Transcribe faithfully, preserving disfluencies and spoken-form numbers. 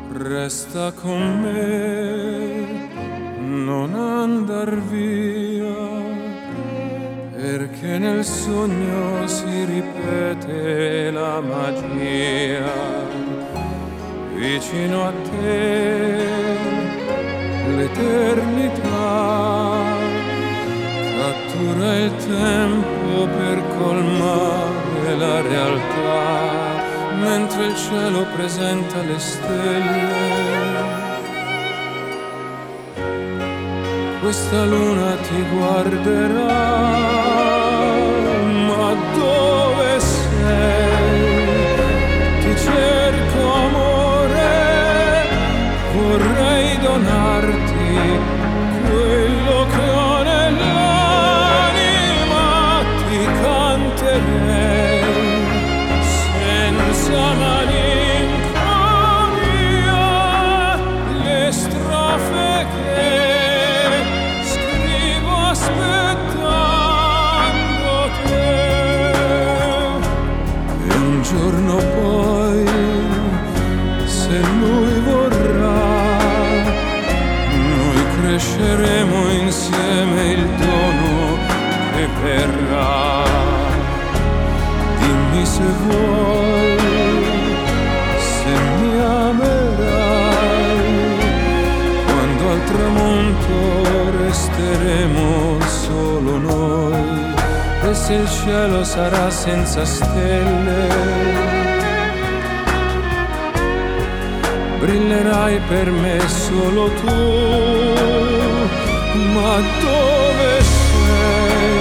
Resta con me, non andar via, perché nel sogno si ripete la magia. Vicino a te l'eternità cattura il tempo per colmare la realtà, mentre il cielo presenta le stelle. Questa luna ti guarderà, ma dove sei? Ti cerco amore, vorrei donarti quello che ho nell'anima, ti canterei senza malinconia le strofe che scrivo aspettando te. E un giorno poi, se lui vorrà, noi cresceremo insieme il dono che verrà. Dimmi se vuoi, se mi amerai, quando al tramonto resteremo solo noi, e se il cielo sarà senza stelle, brillerai per me solo tu. Ma dove sei?